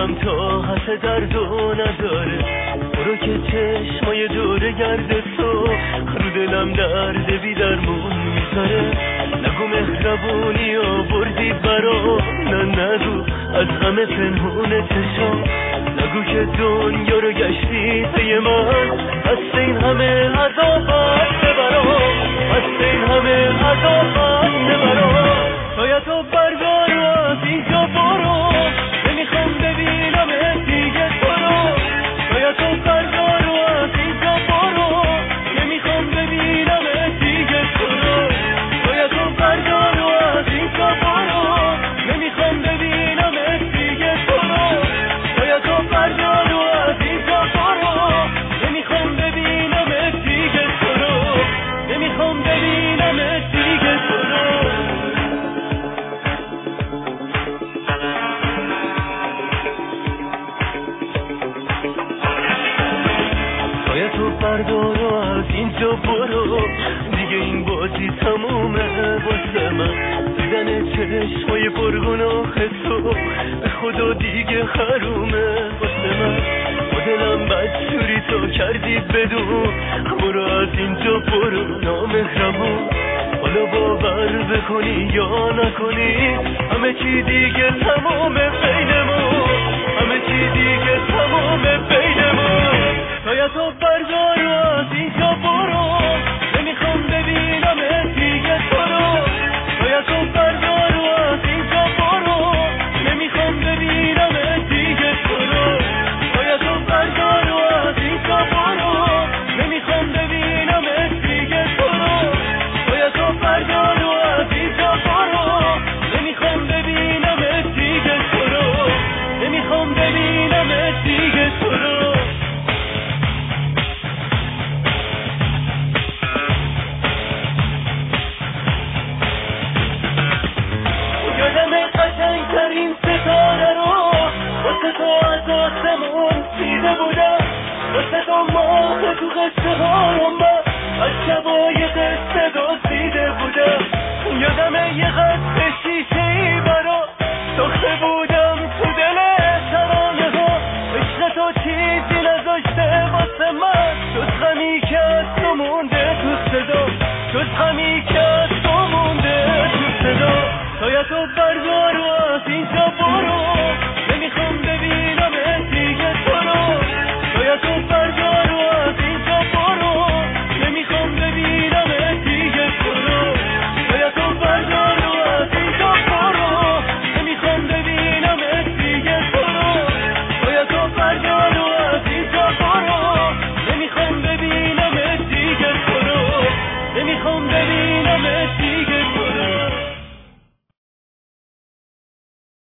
دلم طاقت درد و نداره، برو که چشمای دوره گرد تو رو دلم درد بی درمون میذاره. نگو مهربونی آوردی برا، نه نگو از همه پنهونه چشم، نگو که دنیا رو گشتی پی من، هست این همه عذابت برام، هست این همه عذابت برام. شاید تو بردار و از اینجا برو، نمیخوام ببینم دیگه تو رو. شاید تو بردار و از اینجا برو، نمیخوام ببینم دیگه تو رو. شاید تو بردار و از اینجا برو، نمیخوام ببینم دیگه تو رو. شاید تو بردار و از اینجا برو، نمیخوام ببینم دیگه تو رو، نمیخوام ببینم دیگه تو رو. تو بردار و از اینجا برو، دیگه این بازی تمومه واسه من. دیدن چشمای پرگناه تو به خدا دیگه حرومه واسه من. با دلم بدجوری تو کردی بدون، برو از اینجا برو نامهربون. حالا باور بکنی یا نکنی، همه چی دیگه تمومه بینمون، همه چی دیگه تمومه بینمون. شاید تو بردار و از اینجا برو، نمیخوام ببینم دیگه تو رو. شاید تو بردار و از اینجا برو، نمیخوام ببینم دیگه تو رو. شاید تو بردار و از اینجا برو، نمیخوام ببینم دیگه تو رو. شاید تو بردار و از اینجا برو، نمیخوام ببینم دیگه تو رو، نمیخوام ببینم دیگه تو رو. قشنگترین ستاره رو واسه تو از آسمون دیده بودم، واسه تو ماه تو قصه ها رو من از شبای قصه دزدیده بودم. یادم یه قصد شیشه‌ای برا ساخته بودم تو دل ترانه ها. عشق تو چیزی نذاشته واسه من، جز غمی که از تو مونده تو صدا، جز غمی که از تو مونده تو صدا. شاید تو بردار